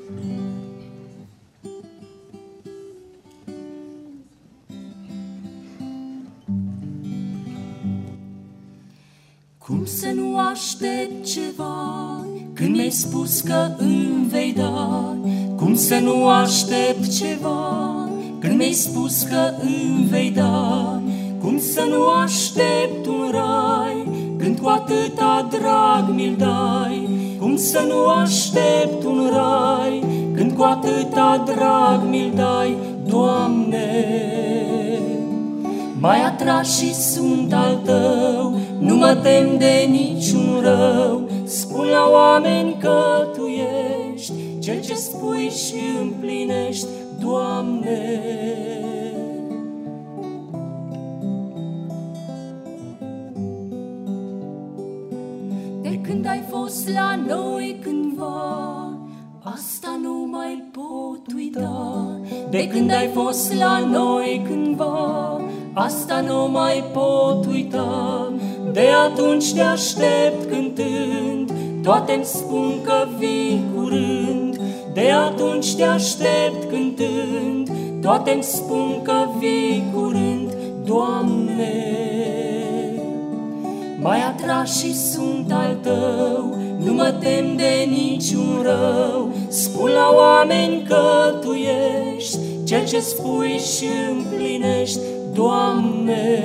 Cum să nu aștept ceva când mi-ai spus că îmi vei da? Cum să nu aștept ceva când mi-ai spus că îmi vei da? Cum să nu aștept un rai când cu atâta drag mi-l dai? Cum să nu aștept un rai când cu atâta drag mi-l dai, Doamne? M-ai atras și sunt al Tău, nu mă tem de niciun rău. Spun la oameni că Tu ești cel ce spui și împlinești, Doamne. De când ai fost la noi cândva, asta nu mai pot uita. De când ai fost la noi cândva, asta nu mai pot uita. De atunci te aștept cântând, toate-mi spun că vii curând. De atunci te aștept cântând, toate-mi spun că vii curând, Doamne. M-ai atras și sunt al Tău, nu mă tem de niciun rău. Spun la oameni că Tu ești cel ce spui și împlinești, Doamne.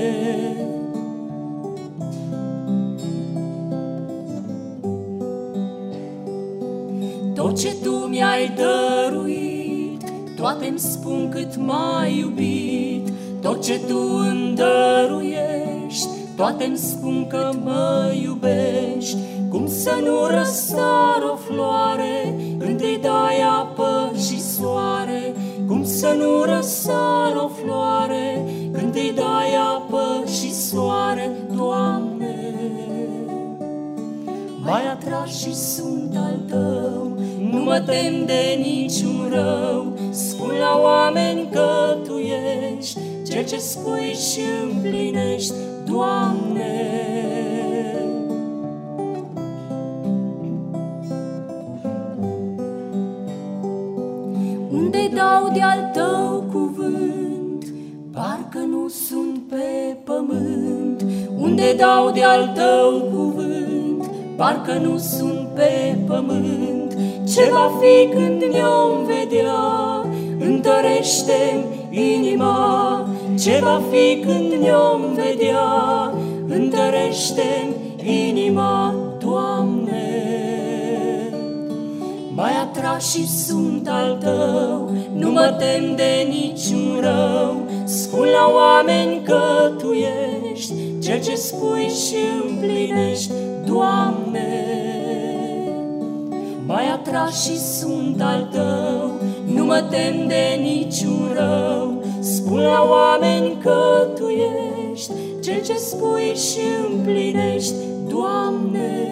Tot ce Tu mi-ai dăruit, toate-mi spun cât m-ai iubit. Tot ce Tu îmi dăruiești, toate-mi spun că mă iubești. Cum să nu răsar o floare când îi dai apă și soare? Cum să nu răsar o floare când îi dai apă și soare, Doamne? M-ai atras și sunt al Tău, nu mă tem de niciun rău. Spun la oameni că Tu ești cel ce spui și împlinești, Doamne. Unde dau de-al Tău cuvânt, parcă nu sunt pe pământ. Unde dau de-al Tău cuvânt, parcă nu sunt pe pământ. Ce va fi când ne-om vedea, întărește-mi inima. Ce va fi când ne-om vedea, întărește-mi inima, Doamne. M-ai atras și sunt al Tău, nu mă tem de niciun rău. Spun la oameni că Tu ești cel ce spui și împlinești, Doamne. M-ai atras și sunt al Tău, nu mă tem de niciun rău. Spun la oameni că Tu ești cel ce spui și împlinești, Doamne.